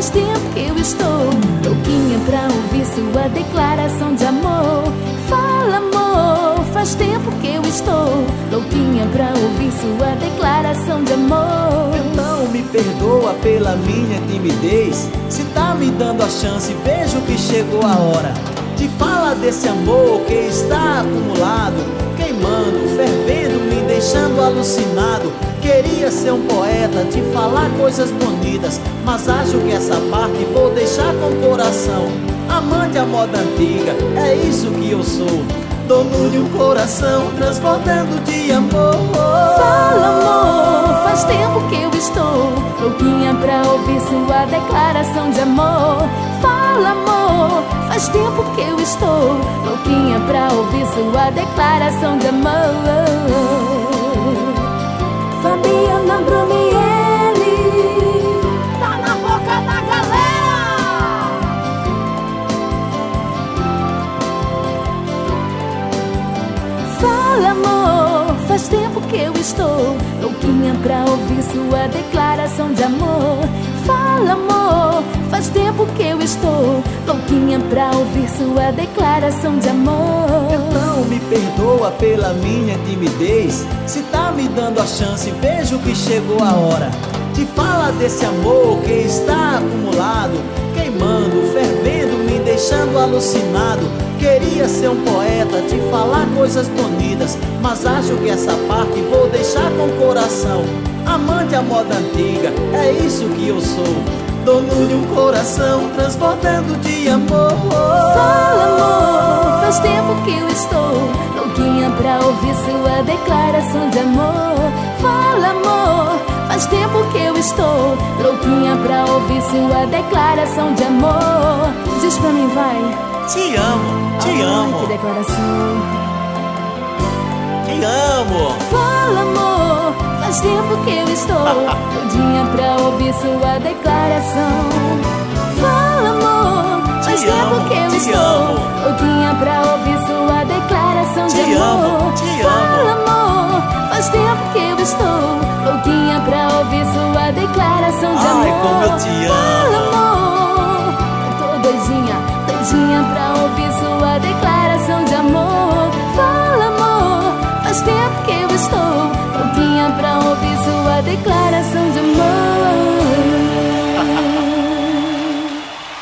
faz tempo que eu estou louquinha pra ouvir sua declaração de amor. Fala, amor, faz tempo que eu estou louquinha pra ouvir sua declaração de amor. Então me perdoa pela minha timidez. Se tá me dando a chance, vejo que chegou a hora de falar desse amor que está acumulado, queimando, fervendo, me deixando alucinado. Queria ser um poeta, te falar coisas bonitas, mas acho que essa parte vou deixar com o coração. Amante à moda antiga, é isso que eu sou, dono de um coração transbordando de amor. Fala, amor, faz tempo que eu estou louquinha pra ouvir sua declaração de amor. Fala, amor, faz tempo que eu estou louquinha pra ouvir sua declaração de amor. Fabiana Brumieri tá na boca da galera. Fala, amor, faz tempo que eu estou louquinha pra ouvir sua declaração de amor. Fala, amor, faz tempo que eu estou louquinha pra ouvir sua declaração de amor. Então me perdoa pela minha timidez. Se tá me dando a chance, vejo que chegou a hora de falar desse amor que está acumulado, queimando, fervendo, me deixando alucinado. Queria ser um poeta, te falar coisas bonitas, mas acho que essa parte vou deixar com o coração. Amante à moda antiga, é isso que eu sou, dono de um coração transbordando de amor. Fala, amor, faz tempo que eu estou louquinha pra ouvir sua declaração de amor. Fala, amor, faz tempo que eu estou louquinha pra ouvir sua declaração de amor. Diz pra mim, vai. Te amo, te amo. Que declaração. Te amo. Fala, amor, faz tempo que eu estou doidinha pra ouvir sua declaração. Fala, amor, faz tempo que eu estou louquinha pra ouvir sua declaração de amor. Fala, amor, faz tempo que eu estou louquinha pra ouvir sua declaração de amor. Ai, como eu te amo.